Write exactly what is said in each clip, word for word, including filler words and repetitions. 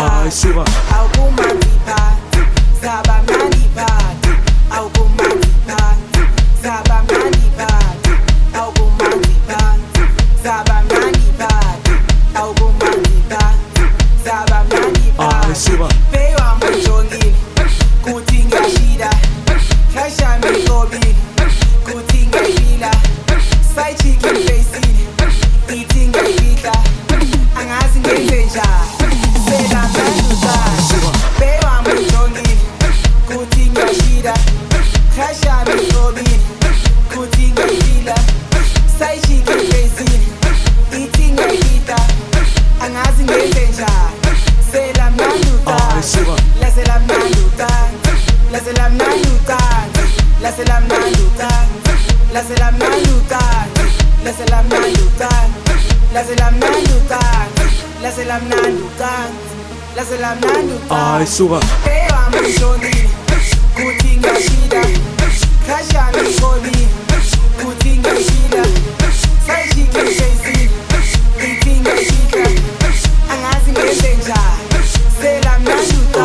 phansi awukumandi phansi zaba mnandi phansi awukumandi phansi zaba mnandi phansi awukumandi phansi zaba mnandi phansi awukumandi phansi zaba mnandi phansi bewa mjongile kuthi ngiyashida khasha mikobile kuthi ngiyashila side chicken facing eating ngiyifihla angazi ngenze njani sela mnanduza bewa mjongile kuthi ngiyashida khasha mikobile kuthi ngiyashila side chicken facing eating ngiyifihla angazi ngenze njani sela mnanduza lasela mnanduza lasela mnanduza lasela mnanduza lasela mnanduza lasela mnanduza lasela mnanduza lasela mnanduza lasela mnanduza Ay, suba. bewa mjongile kuthi ngiyashida khasha mikobile kuthi ngiyashila sayishike facing eating ngiyashila angazi ngenze njani sela mnanduza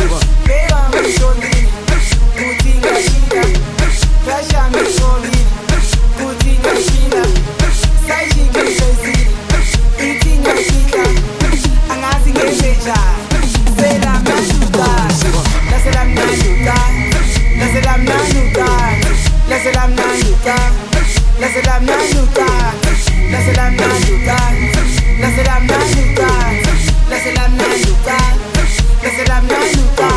bewa mjongile kuthi ngiyashida khasha mikobile kuthi ngiyashila sayishike facing eating ngiyashila angazi ngenze njani sela mnanduza lasela mnanduza lasela mnanduza lasela mnanduza lasela mnanduza lasela mnanduza lasela mnanduza lasela mnanduza lasela mnanduza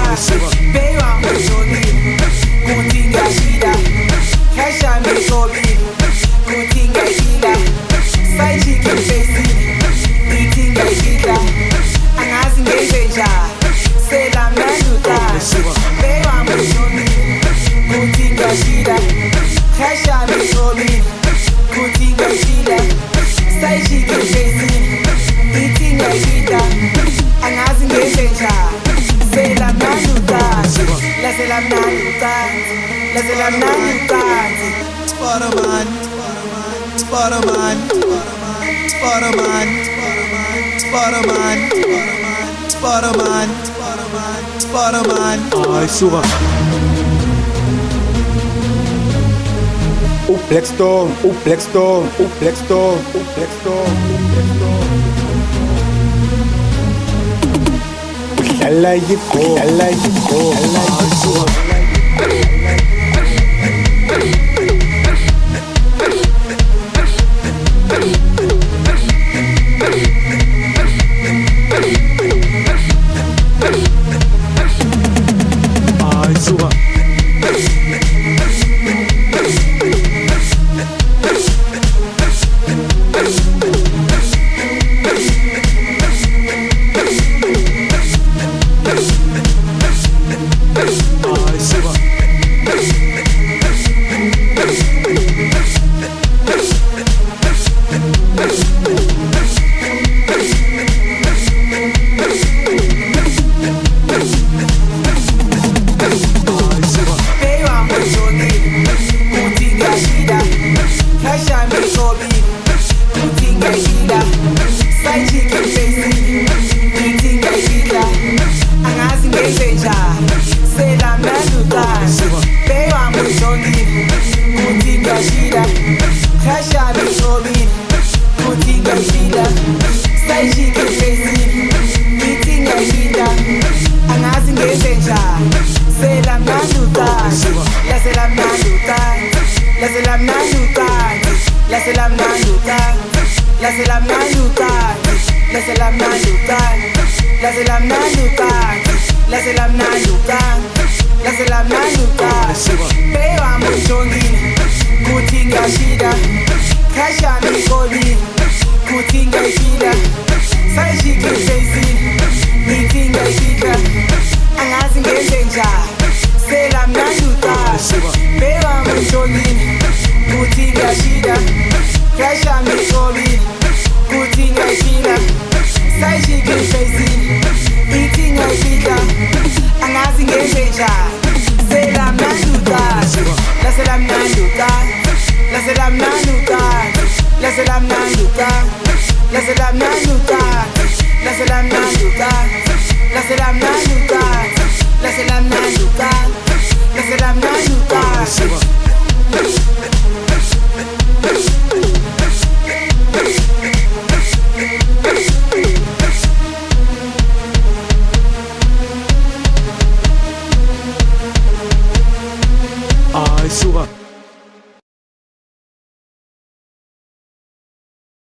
bewa mjongile kuthi ngiyashida khasha mikobile kuthi ngiyashila sayishike facing eating ngiyashila angazi ngenze njani sela mnanduza bewa mjongile kuthi ngiyashida khasha mikobile kuthi ngiyashila sayishike facing eating ngiyashila angazi ngenze njani sela mnanduza lasela mnanduza lasela mnanduza Spider-Man, Spider-Man, Spider-Man, Spider-Man, Spider-Man, Spider-Man. Ay, suba. O Blackstone, o Blackstone, o Blackstone, o Blackstone, o Blackstone. Udlala yikho, udlala yikho, udlala yikho. Ay, suba. Ay, suba. bewa mjongile kuthi ngiyashida khasha mikobile kuthi ngiyashila sayishike facing eating ngiyashila angazi ngenze njani sela mnanduza bewa mjongile kuthi ngiyashida khasha mikobile kuthi ngiyashila sayishike facing eating ngiyashila angazi ngenze njani sela mnanduza lasela mnanduza lasela mnanduza lasela mnanduza lasela mnanduza lasela mnanduza lasela mnanduza lasela mnanduza lasela mnanduza bewa mjongile kuthi ngiyashida khasha mikobile kuthi ngiyashila sayishike facing eating ngiyashila angazi ngenze njani